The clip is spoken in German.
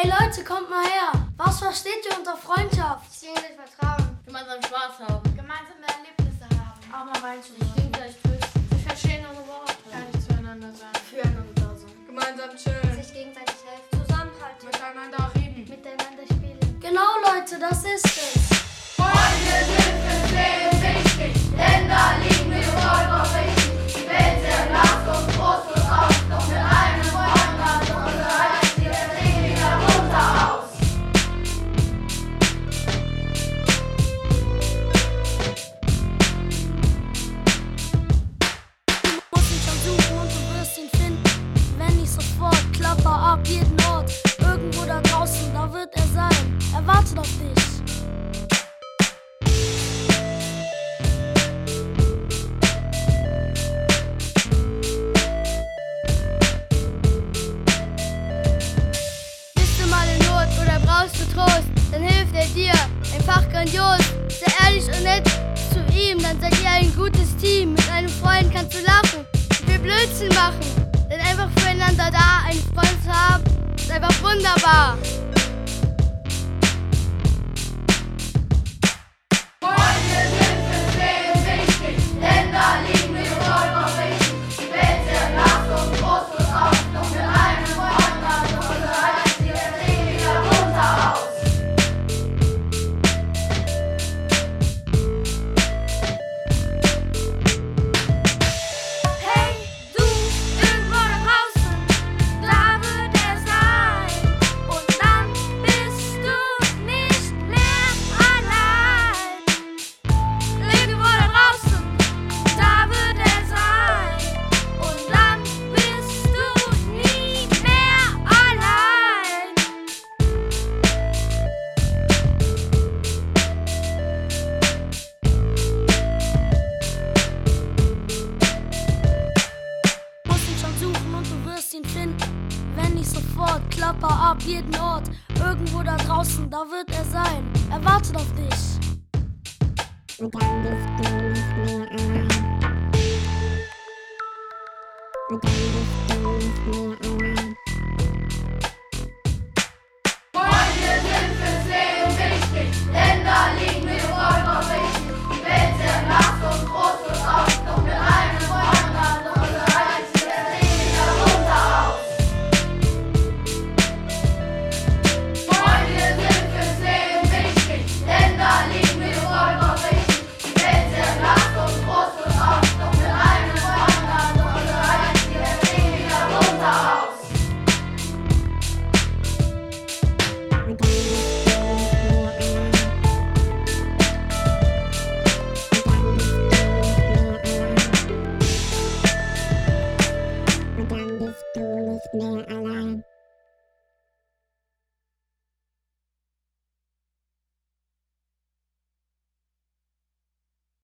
Ey Leute, kommt mal her. Was versteht ihr unter Freundschaft? Gegenseitig vertrauen, Gemeinsam Spaß haben. gemeinsame Erlebnisse haben, Auch mal reinschreiben. Gegenseitig trösten. Sich verstehen und Worte. Ehrlich zueinander sein. Füreinander da sein. Gemeinsam chillen. sich gegenseitig helfen, zusammenhalten, Miteinander reden. miteinander spielen. Genau Leute, das ist es. Freunde sind fürs Leben wichtig, denn da liegen wir vollkommen richtig. Die Welt sehr nass und groß und aus, doch mit einem Freund hat unsere Reise wir fliegen wieder runter aus. Du musst ihn schon suchen und du wirst ihn finden. Wenn nicht sofort, klapper ab jeden Ort. Irgendwo da draußen, da wird er sein. Er wartet auf dich. Bist du mal in Not oder brauchst du Trost, dann hilft er dir, einfach grandios. Sei ehrlich und nett zu ihm, dann seid ihr ein gutes Team. Mit einem Freund kannst du lachen, viel Blödsinn machen, denn einfach füreinander da, einen Freund zu haben, ist einfach wunderbar. Freunde sind fürs Leben wichtig, denn da liegen wir vollkommen richtig. Die Welt sehr nass und groß und aus, doch mit einem Freund hat unsere Reise wir fliegen wieder runter aus. Hey, du, irgendwo da draußen, da wird er sein. Und dann bist du nicht mehr allein. Irgendwo da draußen, da wird er sein. Und dann bist du nie mehr allein. Du musst ihn schon suchen und du wirst ihn finden. Wenn nicht sofort, klapper ab jeden Ort. Irgendwo da draußen, da wird er sein. Er wartet auf dich. Und dann bist du nicht mehr allein. Und dann bist du nicht mehr allein. Freunde sind fürs Leben wichtig, denn da liegen wir vollkommen richtig. Die Welt sehr nass und groß und aus, doch mit einem Freund hat unsere Reise wir fliegen wieder runter aus. Freunde sind fürs Leben wichtig, denn da liegen wir vollkommen richtig. Die Welt sehr nass und groß und aus, doch mit einem Freund hat unsere Reise wir fliegen wieder runter aus. Und dann bist du nicht mehr allein. Und dann bist du nicht mehr allein.